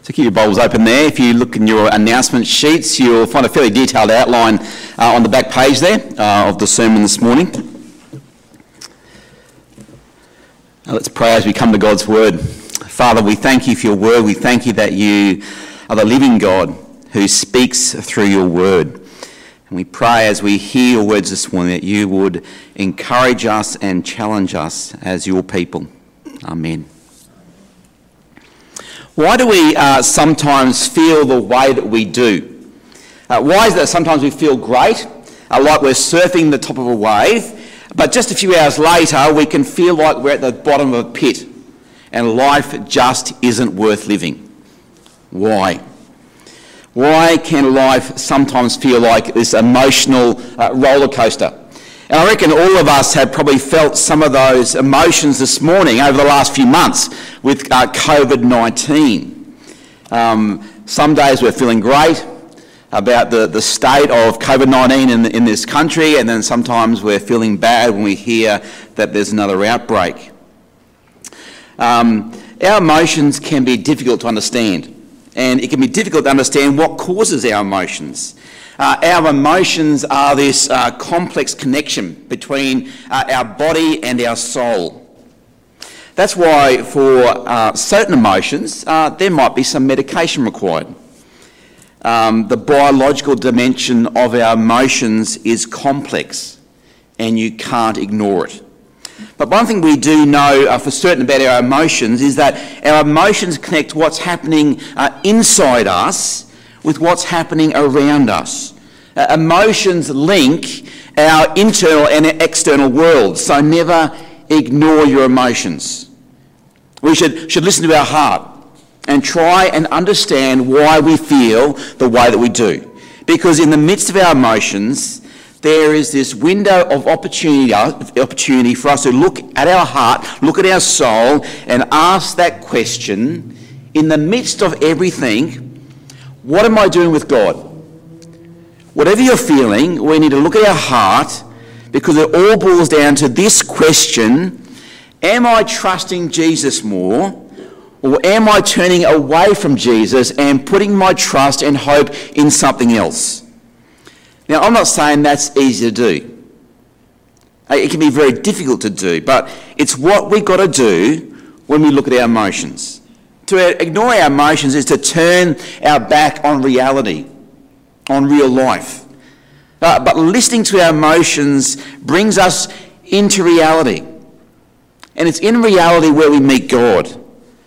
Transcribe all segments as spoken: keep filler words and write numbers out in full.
So keep your Bibles open there. If you look in your announcement sheets, you'll find a fairly detailed outline uh, on the back page there uh, of the sermon this morning. Now let's pray as we come to God's Word. Father, we thank you for your Word. We thank you that you are the living God who speaks through your Word. And we pray as we hear your words this morning that you would encourage us and challenge us as your people. Amen. Why do we uh, sometimes feel the way that we do? Uh, why is it that sometimes we feel great, uh, like we're surfing the top of a wave, but just a few hours later we can feel like we're at the bottom of a pit and life just isn't worth living? Why? Why can life sometimes feel like this emotional uh, roller coaster? And I reckon all of us have probably felt some of those emotions this morning over the last few months with uh, covid nineteen. Um, some days we're feeling great about the, the state of covid nineteen in, in this country, and then sometimes we're feeling bad when we hear that there's another outbreak. Um, our emotions can be difficult to understand, and it can be difficult to understand what causes our emotions. Uh, our emotions are this uh, complex connection between uh, our body and our soul. That's why for uh, certain emotions, uh, there might be some medication required. Um, the biological dimension of our emotions is complex, and you can't ignore it. But one thing we do know uh, for certain about our emotions is that our emotions connect what's happening uh, inside us with what's happening around us. Uh, emotions link our internal and external worlds, so never ignore your emotions. We should, should listen to our heart and try and understand why we feel the way that we do. Because in the midst of our emotions, there is this window of opportunity, opportunity for us to look at our heart, look at our soul, and ask that question, in the midst of everything, what am I doing with God? Whatever you're feeling, we need to look at our heart, because it all boils down to this question: am I trusting Jesus more, or am I turning away from Jesus and putting my trust and hope in something else? Now, I'm not saying that's easy to do. It can be very difficult to do, but it's what we've got to do when we look at our emotions. To ignore our emotions is to turn our back on reality, on real life. Uh, but listening to our emotions brings us into reality. And it's in reality where we meet God.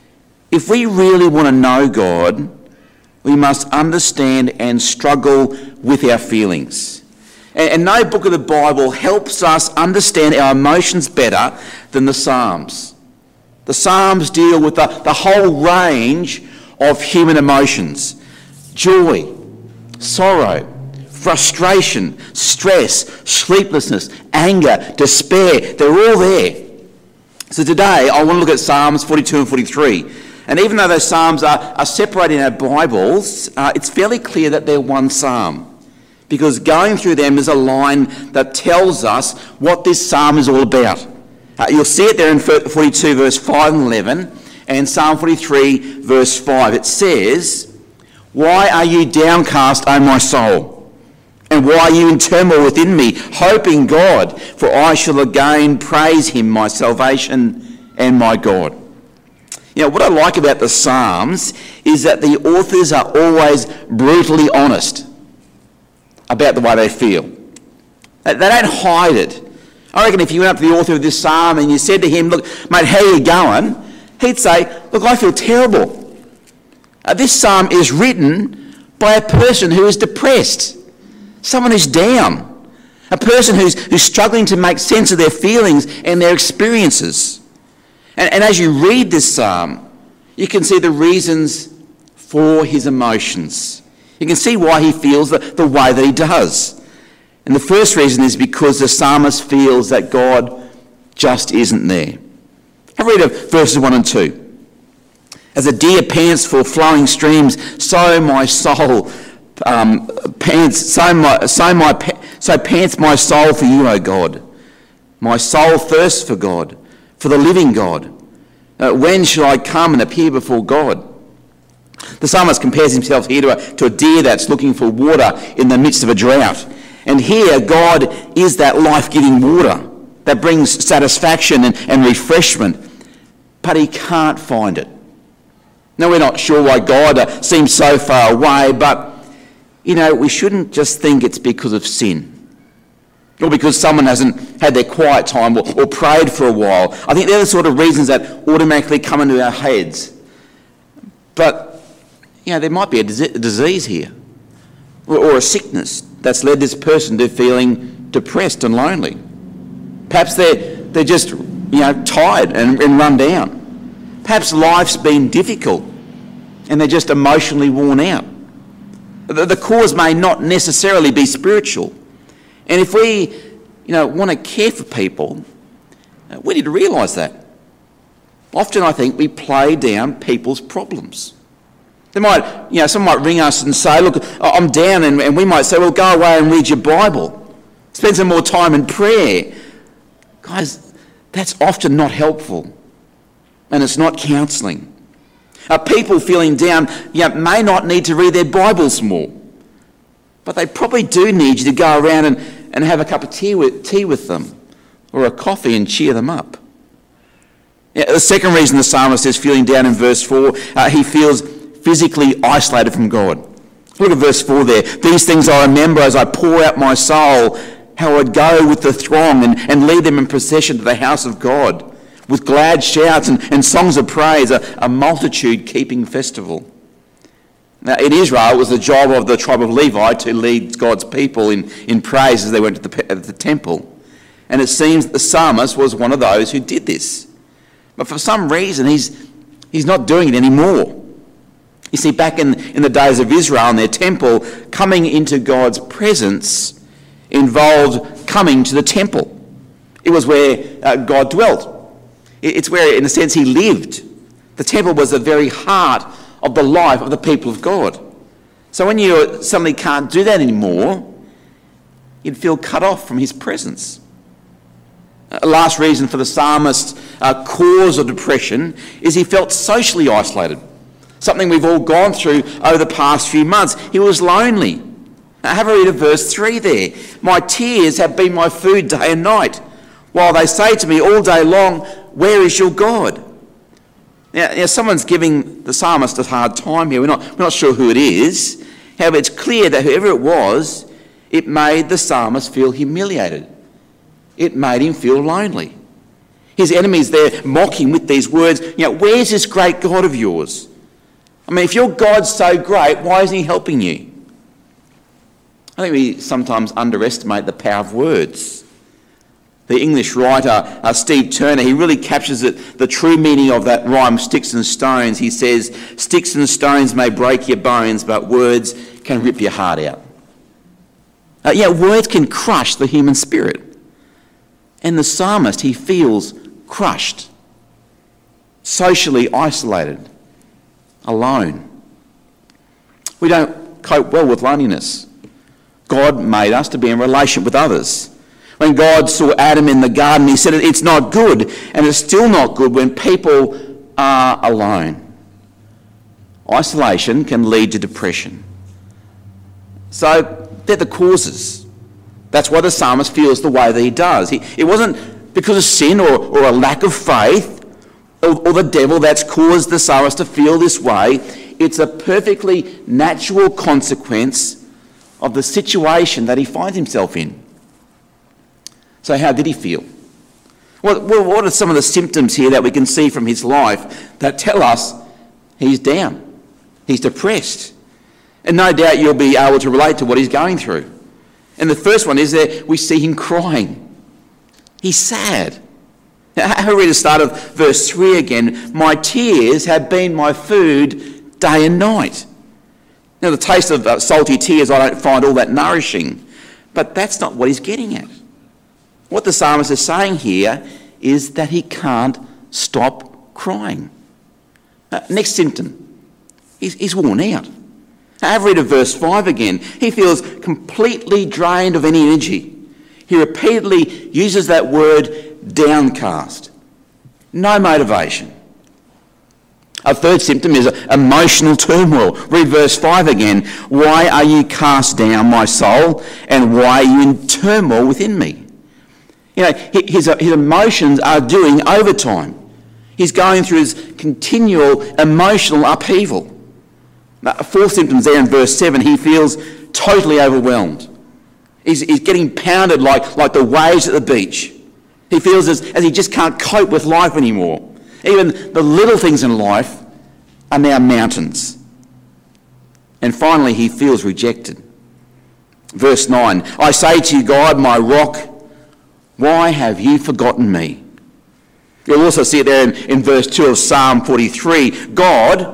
If we really want to know God, we must understand and struggle with our feelings. And, and no book of the Bible helps us understand our emotions better than the Psalms. The Psalms deal with the, the whole range of human emotions: joy, sorrow, frustration, stress, sleeplessness, anger, despair. They're all there. So today I want to look at Psalms forty-two and forty-three. And even though those Psalms are, are separated in our Bibles, uh, it's fairly clear that they're one Psalm, because going through them is a line that tells us what this Psalm is all about. Uh, you'll see it there in forty-two verse five and eleven, and Psalm forty-three verse five. It says, "Why are you downcast, O my soul? And why are you in turmoil within me? Hope in God, for I shall again praise him, my salvation and my God." You know, what I like about the Psalms is that the authors are always brutally honest about the way they feel. They don't hide it. I reckon if you went up to the author of this psalm and you said to him, "Look, mate, how are you going?" he'd say, "Look, I feel terrible." Uh, this psalm is written by a person who is depressed, someone who's down, a person who's, who's struggling to make sense of their feelings and their experiences. And, and as you read this psalm, you can see the reasons for his emotions. You can see why he feels the, the way that he does. And the first reason is because the psalmist feels that God just isn't there. Have a read of verses one and two. "As a deer pants for flowing streams, so my soul um, pants, so my, so my, so pants my soul for you, O God. My soul thirsts for God, for the living God. Uh, when shall I come and appear before God?" The psalmist compares himself here to a, to a deer that's looking for water in the midst of a drought. And here, God is that life-giving water that brings satisfaction and, and refreshment, but he can't find it. Now, we're not sure why God uh, seems so far away, but, you know, we shouldn't just think it's because of sin or because someone hasn't had their quiet time or, or prayed for a while. I think they're the sort of reasons that automatically come into our heads. But, you know, there might be a, dis- a disease here or, or a sickness that's led this person to feeling depressed and lonely. Perhaps they're, they're just, you know, tired and, and run down. Perhaps life's been difficult and they're just emotionally worn out. The, the cause may not necessarily be spiritual. And if we, you know, want to care for people, we need to realise that. Often I think we play down people's problems. They might, you know, someone might ring us and say, look, I'm down, and, and we might say, well, go away and read your Bible. Spend some more time in prayer. Guys, that's often not helpful, and it's not counselling. Uh, people feeling down, you know, may not need to read their Bibles more, but they probably do need you to go around and, and have a cup of tea with, tea with them, or a coffee, and cheer them up. Yeah, the second reason the psalmist is feeling down in verse four, uh, he feels physically isolated from God. Look at verse four there. These things I remember as I pour out my soul, how I'd go with the throng and, and lead them in procession to the house of God, with glad shouts and, and songs of praise, a, a multitude-keeping festival. Now, in Israel, it was the job of the tribe of Levi to lead God's people in, in praise as they went to the, the temple. And it seems that the psalmist was one of those who did this. But for some reason, he's, he's not doing it anymore. You see, back in, in the days of Israel and their temple, coming into God's presence involved coming to the temple. It was where uh, God dwelt. It's where, in a sense, he lived. The temple was the very heart of the life of the people of God. So when you suddenly can't do that anymore, you'd feel cut off from his presence. A last reason for the psalmist's uh, cause of depression is he felt socially isolated. Something we've all gone through over the past few months. He was lonely. Now have a read of verse three there. My tears have been my food day and night, while they say to me all day long, where is your God? Now, now someone's giving the psalmist a hard time here. We're not, we're not sure who it is. However, it's clear that whoever it was, it made the psalmist feel humiliated. It made him feel lonely. His enemies there mock him with these words, you know, where's this great God of yours? I mean, if your God's so great, why isn't he helping you? I think we sometimes underestimate the power of words. The English writer, uh, Steve Turner, he really captures it, the true meaning of that rhyme, sticks and stones. He says, sticks and stones may break your bones, but words can rip your heart out. Uh, yeah, words can crush the human spirit. And the psalmist, he feels crushed, socially isolated, alone. We don't cope well with loneliness. God made us to be in relation with others. When God saw Adam in the garden, he said it's not good, and it's still not good when people are alone. Isolation can lead to depression. So they're the causes. That's why the psalmist feels the way that he does. He, it wasn't because of sin or, or a lack of faith or, or the devil that's caused the psalmist to feel this way. It's a perfectly natural consequence of the situation that he finds himself in. So how did he feel? What, what are some of the symptoms here that we can see from his life that tell us he's down, he's depressed? And no doubt you'll be able to relate to what he's going through. And the first one is that we see him crying. He's sad. Now, have a read the start of verse three again. My tears have been my food day and night. Now, the taste of uh, salty tears I don't find all that nourishing. But that's not what he's getting at. What the psalmist is saying here is that he can't stop crying. Uh, next symptom, he's, he's worn out. Have a read of verse five again. He feels completely drained of any energy. He repeatedly uses that word downcast. No motivation. A third symptom is emotional turmoil. Read verse five again. Why are you cast down, my soul, and why are you in turmoil within me? You know, his, his emotions are doing overtime. He's going through his continual emotional upheaval. Fourth symptoms there in verse seven, he feels totally overwhelmed. He's, he's getting pounded like, like the waves at the beach. He feels as, as he just can't cope with life anymore. Even the little things in life are now mountains. And finally, he feels rejected. Verse nine, I say to you, God, my rock, why have you forgotten me? You'll also see it there in, in verse two of Psalm forty-three. God,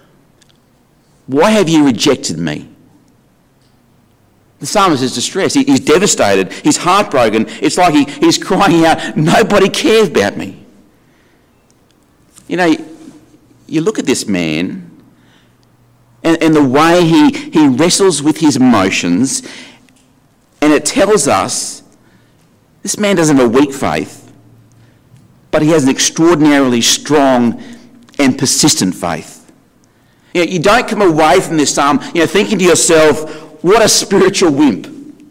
why have you rejected me? The psalmist is distressed. He, he's devastated. He's heartbroken. It's like he, he's crying out, nobody cares about me. You know, you look at this man and, and the way he, he wrestles with his emotions, and it tells us this man doesn't have a weak faith, but he has an extraordinarily strong and persistent faith. You know, you don't come away from this psalm, you know, thinking to yourself, what a spiritual wimp.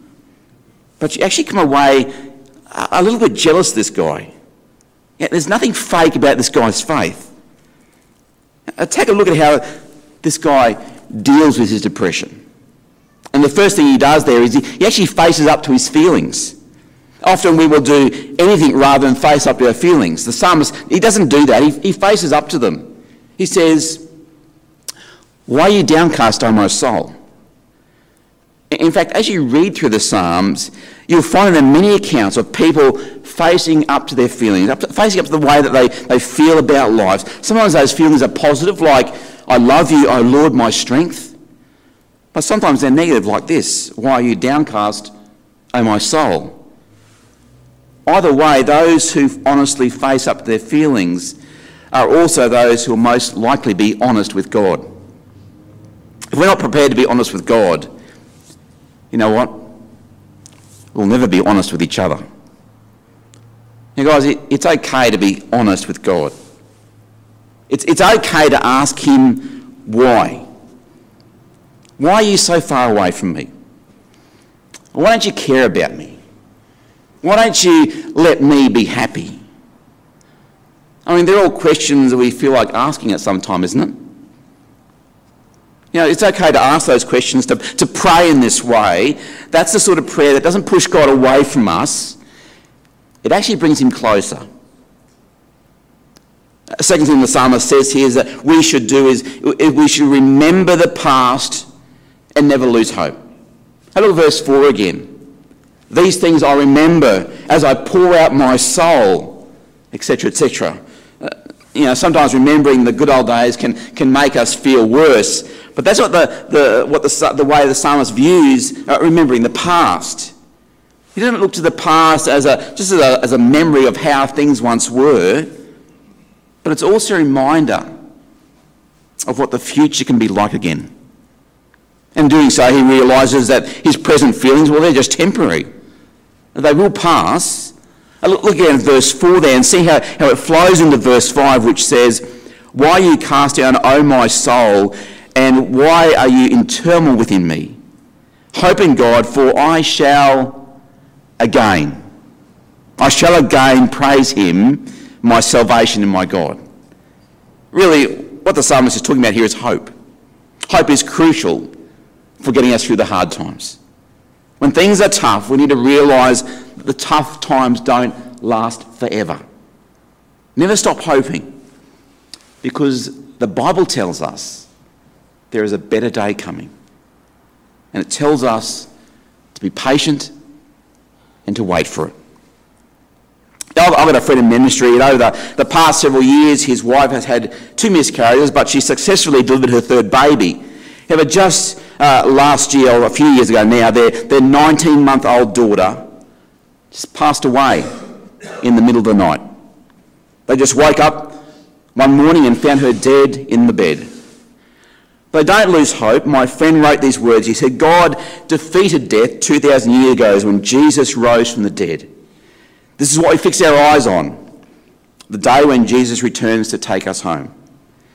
But you actually come away a little bit jealous of this guy. Yeah, there's nothing fake about this guy's faith. Uh, take a look at how this guy deals with his depression. And the first thing he does there is he, he actually faces up to his feelings. Often we will do anything rather than face up to our feelings. The psalmist, he doesn't do that. He, he faces up to them. He says, why are you downcast, O my soul? In fact, as you read through the Psalms, you'll find there are many accounts of people facing up to their feelings, up to, facing up to the way that they, they feel about life. Sometimes those feelings are positive, like, I love you, O Lord, my strength. But sometimes they're negative, like this, why are you downcast, O my soul? Either way, those who honestly face up to their feelings are also those who will most likely be honest with God. If we're not prepared to be honest with God, you know what? We'll never be honest with each other. You guys, it, it's okay to be honest with God. It's, it's okay to ask him why. Why are you so far away from me? Why don't you care about me? Why don't you let me be happy? I mean, they're all questions that we feel like asking at some time, isn't it? You know, it's okay to ask those questions, to, to pray in this way. That's the sort of prayer that doesn't push God away from us. It actually brings him closer. A second thing the psalmist says here is that we should do is we should remember the past and never lose hope. Have a look at verse four again. These things I remember as I pour out my soul, et cetera, et cetera. Uh, you know, sometimes remembering the good old days can, can make us feel worse. But that's what the, the, what the, the way the psalmist views uh, remembering the past. He doesn't look to the past as a, just as a, as a memory of how things once were, but it's also a reminder of what the future can be like again. And doing so, he realises that his present feelings, well, they're just temporary. They will pass. Look, look again at verse four there and see how, how it flows into verse five, which says, why are you cast down, O my soul, and why are you in turmoil within me? Hope in God, for I shall again. I shall again praise him, my salvation and my God. Really, what the psalmist is talking about here is hope. Hope is crucial for getting us through the hard times. When things are tough, we need to realise that the tough times don't last forever. Never stop hoping, because the Bible tells us there is a better day coming. And it tells us to be patient and to wait for it. I've got a friend in ministry, and over the, the past several years, his wife has had two miscarriages, but she successfully delivered her third baby. However, just uh, last year, or a few years ago now, their, their nineteen-month-old daughter just passed away in the middle of the night. They just woke up one morning and found her dead in the bed. But don't lose hope. My friend wrote these words. He said, God defeated death two thousand years ago when Jesus rose from the dead. This is what we fix our eyes on, the day when Jesus returns to take us home.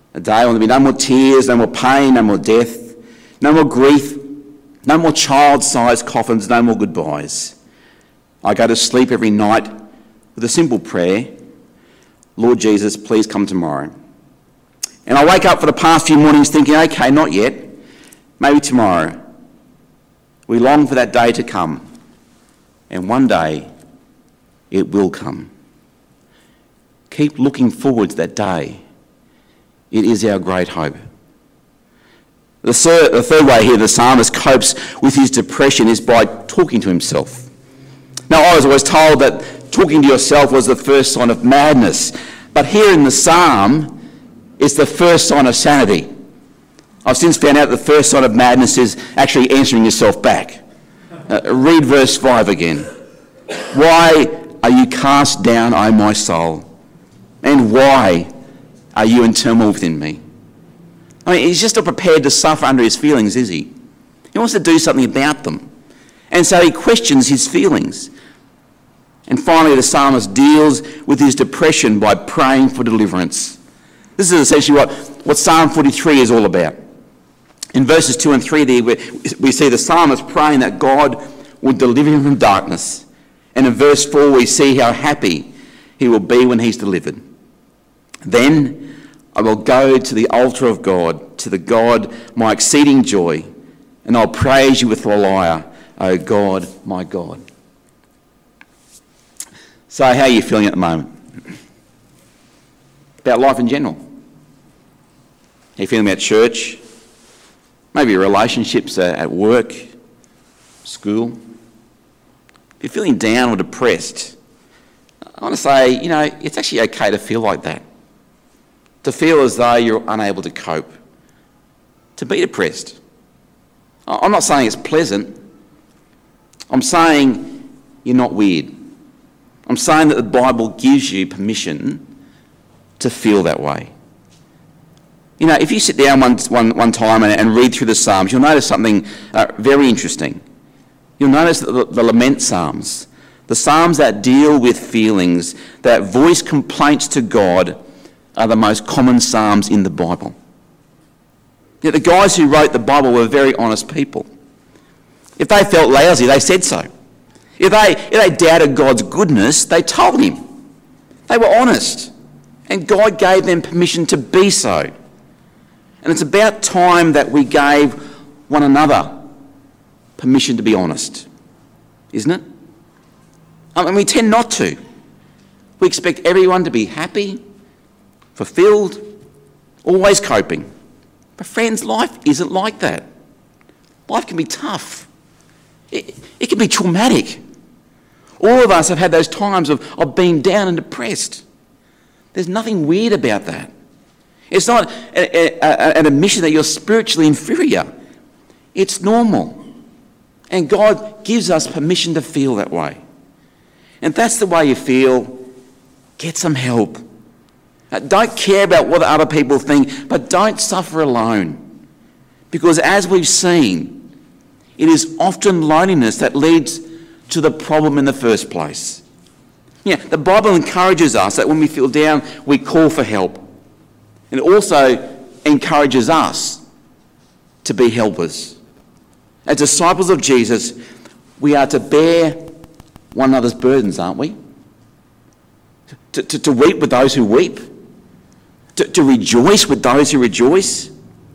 A day when there'll be no more tears, no more pain, no more death, no more grief, no more child-sized coffins, no more goodbyes. I go to sleep every night with a simple prayer, Lord Jesus, please come tomorrow. And I wake up for the past few mornings thinking, okay, not yet, maybe tomorrow. We long for that day to come, and one day it will come. Keep looking forward to that day. It is our great hope. The third, the third way here the psalmist copes with his depression is by talking to himself. Now, I was always told that talking to yourself was the first sign of madness, but here in the psalm, it's the first sign of sanity. I've since found out the first sign of madness is actually answering yourself back. Uh, read verse five again. Why are you cast down, O my soul? And why are you in turmoil within me? I mean, he's just not prepared to suffer under his feelings, is he? He wants to do something about them. And so he questions his feelings. And finally, the psalmist deals with his depression by praying for deliverance. This is essentially what, what Psalm forty-three is all about. In verses two and three there, we see the psalmist praying that God would deliver him from darkness. And in verse four, we see how happy he will be when he's delivered. Then I will go to the altar of God, to the God, my exceeding joy, and I'll praise you with the lyre, O God, my God. So how are you feeling at the moment? About life in general? How are you feeling about church? Maybe your relationships at work, school? If you're feeling down or depressed, I want to say, you know, it's actually okay to feel like that. To feel as though you're unable to cope. To be depressed. I'm not saying it's pleasant. I'm saying you're not weird. I'm saying that the Bible gives you permission to feel that way. You know, if you sit down one, one, one time and, and read through the Psalms, you'll notice something uh, very interesting. You'll notice that the, the lament Psalms, the Psalms that deal with feelings, that voice complaints to God, are the most common Psalms in the Bible. Yet the guys who wrote the Bible were very honest people. If they felt lousy, they said so. If they, if they doubted God's goodness, they told him. They were honest. And God gave them permission to be so. And it's about time that we gave one another permission to be honest, isn't it? I mean, we tend not to. We expect everyone to be happy, fulfilled, always coping. But friends, life isn't like that. Life can be tough. It, it can be traumatic. All of us have had those times of, of being down and depressed. There's nothing weird about that. It's not a, a, an admission that you're spiritually inferior. It's normal. And God gives us permission to feel that way. And if that's the way you feel, get some help. Uh, don't care about what other people think, but don't suffer alone. Because as we've seen, it is often loneliness that leads to the problem in the first place. Yeah, the Bible encourages us that when we feel down, we call for help. And it also encourages us to be helpers. As disciples of Jesus, we are to bear one another's burdens, aren't we? To, to, to weep with those who weep. To, to rejoice with those who rejoice.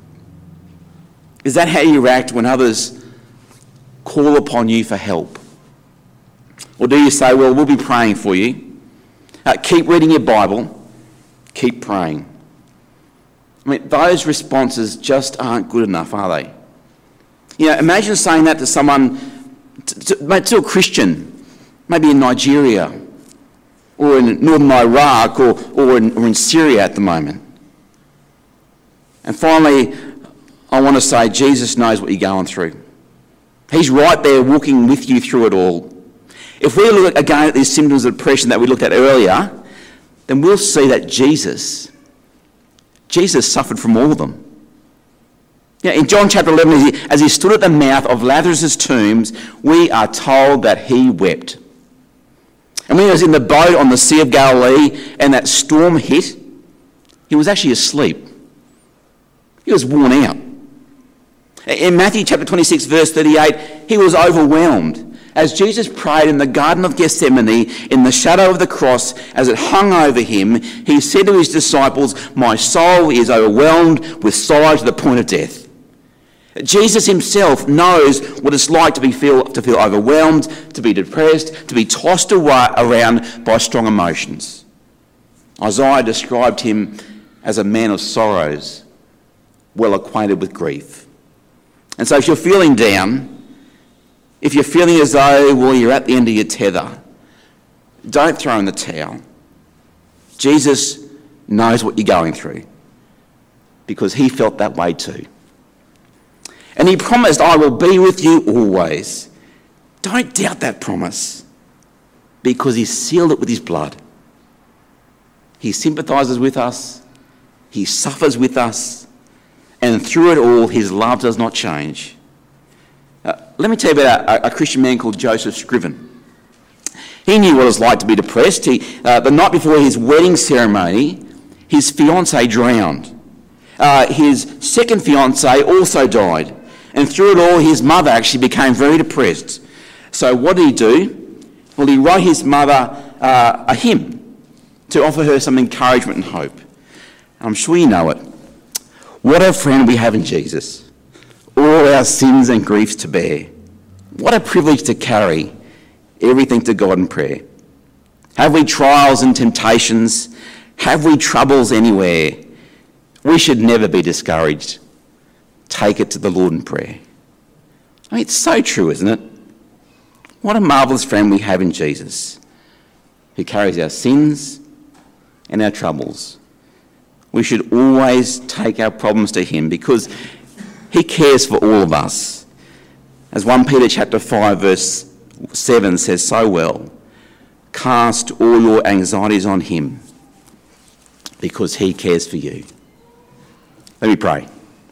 Is that how you react when others call upon you for help? Or do you say, well, we'll be praying for you. Uh, keep reading your Bible. Keep praying. I mean, those responses just aren't good enough, are they? You know, imagine saying that to someone, to, to, to a Christian, maybe in Nigeria, or in northern Iraq, or, or, in, or in Syria at the moment. And finally, I want to say Jesus knows what you're going through. He's right there walking with you through it all. If we look again at these symptoms of depression that we looked at earlier, then we'll see that Jesus, Jesus suffered from all of them. You know, in John chapter eleven, as he, as he stood at the mouth of Lazarus' tombs, we are told that he wept. And when he was in the boat on the Sea of Galilee and that storm hit, he was actually asleep. He was worn out. In Matthew chapter twenty-six, verse thirty-eight, he was overwhelmed. As Jesus prayed in the Garden of Gethsemane, in the shadow of the cross, as it hung over him, he said to his disciples, "My soul is overwhelmed with sorrow to the point of death." Jesus himself knows what it's like to be feel to feel overwhelmed, to be depressed, to be tossed away, around by strong emotions. Isaiah described him as a man of sorrows, well acquainted with grief. And so if you're feeling down, if you're feeling as though, well, you're at the end of your tether, don't throw in the towel. Jesus knows what you're going through because he felt that way too. And he promised, "I will be with you always." Don't doubt that promise because he sealed it with his blood. He sympathises with us, he suffers with us, and through it all, his love does not change. Uh, let me tell you about a, a Christian man called Joseph Scriven. He knew what it was like to be depressed. He, uh, the night before his wedding ceremony, his fiancée drowned. Uh, his second fiancée also died. And through it all, his mother actually became very depressed. So what did he do? Well, he wrote his mother uh, a hymn to offer her some encouragement and hope. I'm sure you know it. What a friend we have in Jesus. All our sins and griefs to bear. What a privilege to carry everything to God in prayer. Have we trials and temptations? Have we troubles anywhere? We should never be discouraged. Take it to the Lord in prayer. I mean, it's so true, isn't it? What a marvellous friend we have in Jesus, who carries our sins and our troubles. We should always take our problems to him because he cares for all of us. As First Peter chapter five verse seven says so well, cast all your anxieties on him because he cares for you. Let me pray.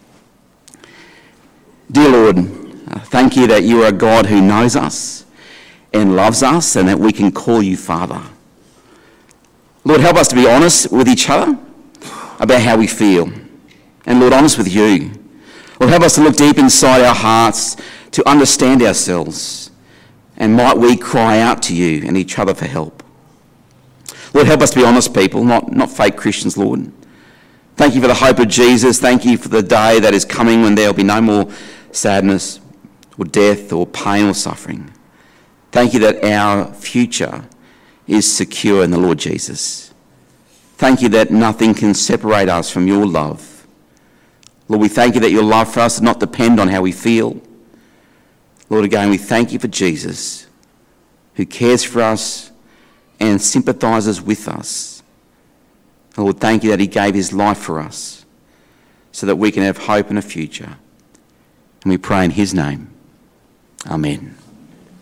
Dear Lord, thank you that you are a God who knows us and loves us and that we can call you Father. Lord, help us to be honest with each other about how we feel. And Lord, honest with you. Lord, help us to look deep inside our hearts to understand ourselves. And might we cry out to you and each other for help. Lord, help us to be honest people, not, not fake Christians, Lord. Thank you for the hope of Jesus. Thank you for the day that is coming when there will be no more sadness or death or pain or suffering. Thank you that our future is secure in the Lord Jesus. Thank you that nothing can separate us from your love. Lord, we thank you that your love for us does not depend on how we feel. Lord, again, we thank you for Jesus, who cares for us and sympathises with us. Lord, thank you that he gave his life for us so that we can have hope and a future. And we pray in his name. Amen.